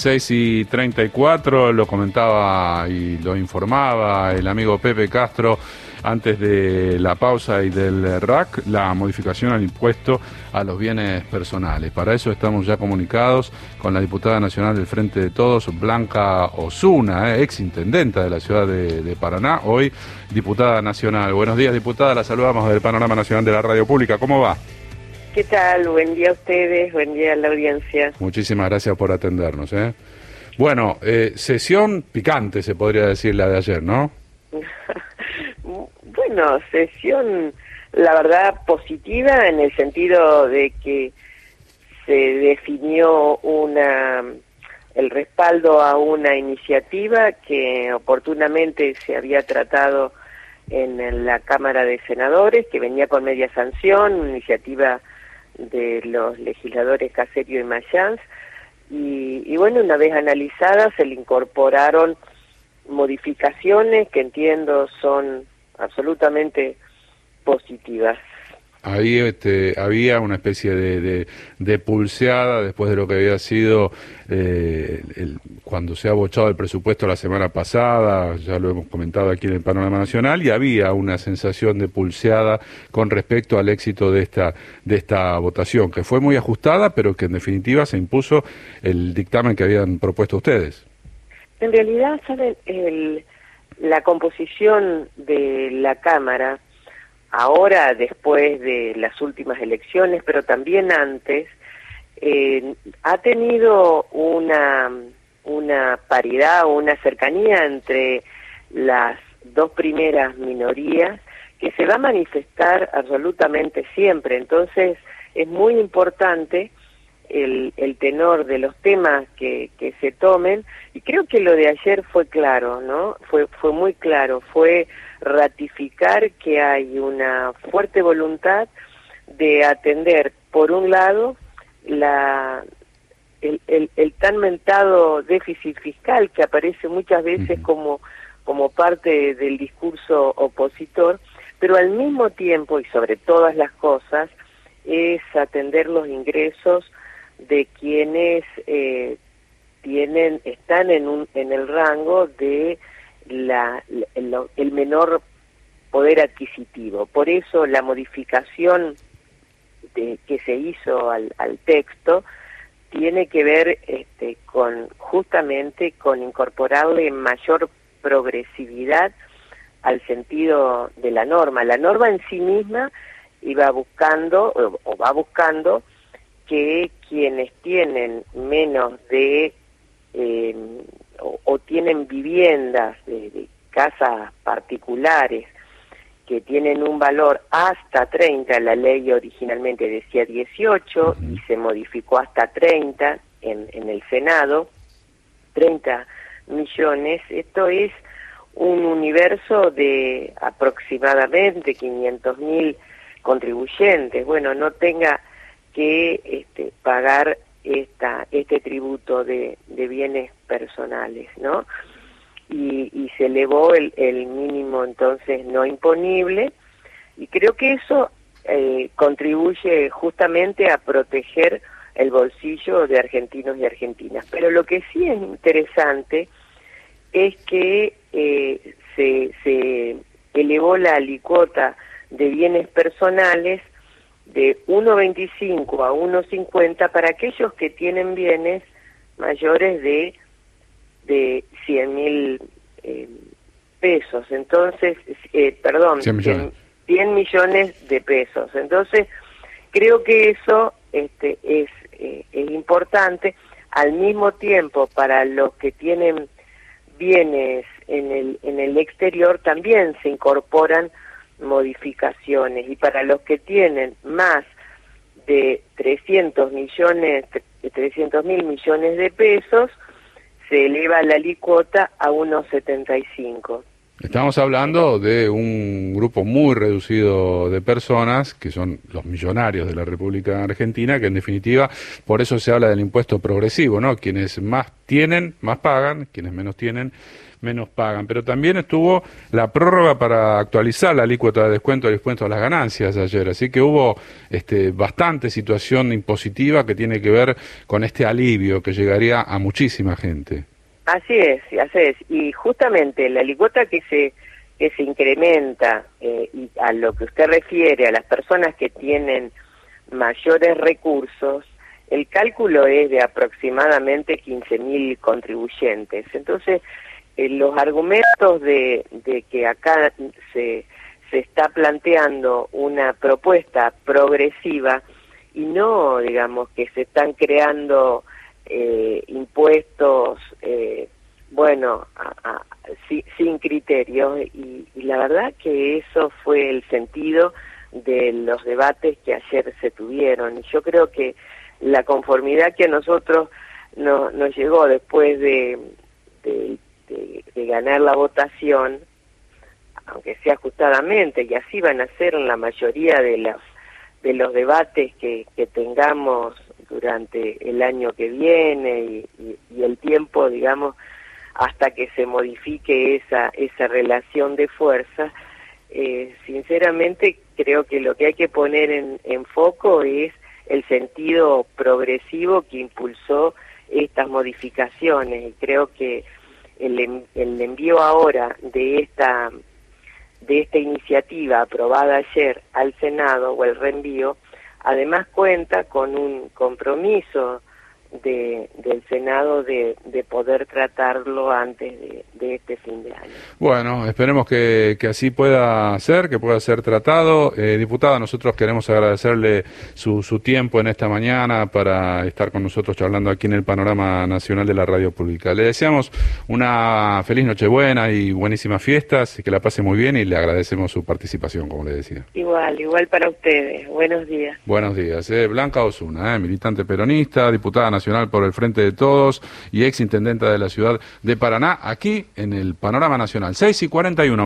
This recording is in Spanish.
6:34, lo comentaba y lo informaba el amigo Pepe Castro antes de la pausa y del RAC, la modificación al impuesto a los bienes personales. Para eso estamos ya comunicados con la diputada nacional del Frente de Todos, Blanca Osuna, ex intendenta de la ciudad de Paraná, hoy diputada nacional. Buenos días, diputada, la saludamos del Panorama Nacional de la Radio Pública. ¿Cómo va? ¿Qué tal? Buen día a ustedes, buen día a la audiencia. Muchísimas gracias por atendernos. Bueno, sesión picante se podría decir la de ayer, ¿no? Bueno, sesión, la verdad, positiva en el sentido de que se definió el respaldo a una iniciativa que oportunamente se había tratado en la Cámara de Senadores, que venía con media sanción, una iniciativa de los legisladores Caserio y Mayans, y bueno, una vez analizada se le incorporaron modificaciones que entiendo son absolutamente positivas. Ahí había una especie de pulseada después de lo que había sido cuando se ha bochado el presupuesto la semana pasada, ya lo hemos comentado aquí en el Panorama Nacional, y había una sensación de pulseada con respecto al éxito de esta votación, que fue muy ajustada, pero que en definitiva se impuso el dictamen que habían propuesto ustedes. En realidad, ¿saben? La composición de la Cámara, ahora después de las últimas elecciones, pero también antes, ha tenido una paridad o una cercanía entre las dos primeras minorías que se va a manifestar absolutamente siempre. Entonces es muy importante el tenor de los temas que se tomen, y creo que lo de ayer fue claro, ¿no? Fue muy claro, fue ratificar que hay una fuerte voluntad de atender, por un lado, el tan mentado déficit fiscal que aparece muchas veces como parte del discurso opositor, pero al mismo tiempo, y sobre todas las cosas, es atender los ingresos de quienes están en el rango de el menor poder adquisitivo. Por eso la modificación que se hizo al texto tiene que ver justamente con incorporarle mayor progresividad al sentido de la norma. La norma en sí misma va buscando que quienes tienen menos de o tienen viviendas de casas particulares que tienen un valor hasta 30, la ley originalmente decía 18 y se modificó hasta 30 en el Senado, 30 millones, esto es un universo de aproximadamente 500.000 contribuyentes, bueno, no tenga que pagar este tributo de bienes personales, ¿no? Y se elevó el mínimo entonces no imponible, y creo que eso contribuye justamente a proteger el bolsillo de argentinos y argentinas. Pero lo que sí es interesante es que se elevó la alícuota de bienes personales de 1,25 a 1,50 para aquellos que tienen bienes mayores de 100.000 pesos. Entonces, 100 millones de pesos. Entonces, creo que eso es importante. Al mismo tiempo, para los que tienen bienes en el exterior también se incorporan modificaciones, y para los que tienen más de 300.000 millones de pesos se eleva la alícuota a 1,75. Estamos hablando de un grupo muy reducido de personas, que son los millonarios de la República Argentina, que en definitiva, por eso se habla del impuesto progresivo, ¿no? Quienes más tienen, más pagan, quienes menos tienen, menos pagan. Pero también estuvo la prórroga para actualizar la alícuota de descuento del impuesto a las ganancias ayer, así que hubo bastante situación impositiva que tiene que ver con este alivio que llegaría a muchísima gente. Así es, así es. Y justamente la alícuota que se incrementa, y a lo que usted refiere, a las personas que tienen mayores recursos, el cálculo es de aproximadamente 15.000 contribuyentes. Entonces, los argumentos de que acá se está planteando una propuesta progresiva y no, digamos, que se están creando impuestos, sin criterios, y la verdad que eso fue el sentido de los debates que ayer se tuvieron. Y yo creo que la conformidad que a nosotros nos llegó después de ganar la votación, aunque sea ajustadamente, y así van a ser en la mayoría de los debates que tengamos durante el año que viene y el tiempo, digamos, hasta que se modifique esa relación de fuerza. Sinceramente creo que lo que hay que poner en foco es el sentido progresivo que impulsó estas modificaciones, y creo que el envío ahora de esta iniciativa aprobada ayer al Senado, o el reenvío, además cuenta con un compromiso del Senado de poder tratarlo antes de este fin de año. Bueno, esperemos que así pueda ser, que pueda ser tratado. Diputada, nosotros queremos agradecerle su tiempo en esta mañana para estar con nosotros charlando aquí en el Panorama Nacional de la Radio Pública. Le deseamos una feliz Nochebuena y buenísimas fiestas, y que la pase muy bien, y le agradecemos su participación, como le decía. Igual para ustedes. Buenos días. Buenos días. Blanca Osuna, militante peronista, diputada nacional por el Frente de Todos y ex intendenta de la ciudad de Paraná, aquí en el Panorama Nacional. 6:41.